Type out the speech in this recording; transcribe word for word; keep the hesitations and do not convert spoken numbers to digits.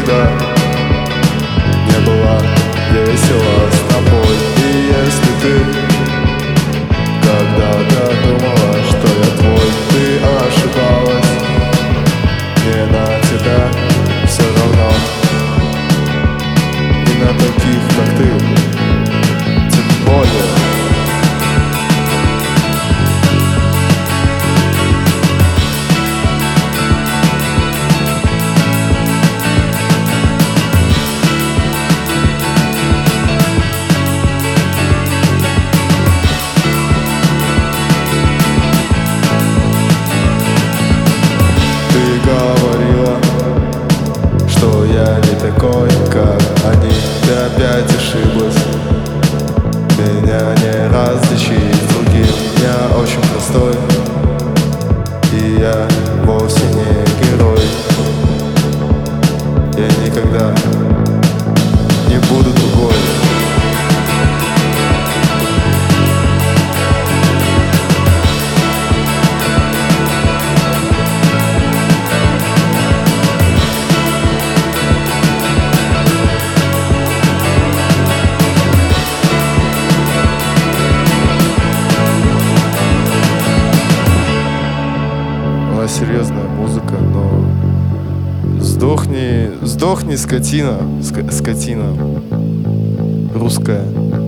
никогда не было весело с тобой. И если ты когда-то думала, что я твой, ты ошибалась. Мне на тебя все равно, и на таких, как ты, тем более. Я не такой, как они. Ты опять ошиблась. Меня не различить с другим. Я очень простой, и я вовсе не герой. Я никогда не буду другой. Серьезная музыка, но сдохни, сдохни, скотина, ска- скотина русская.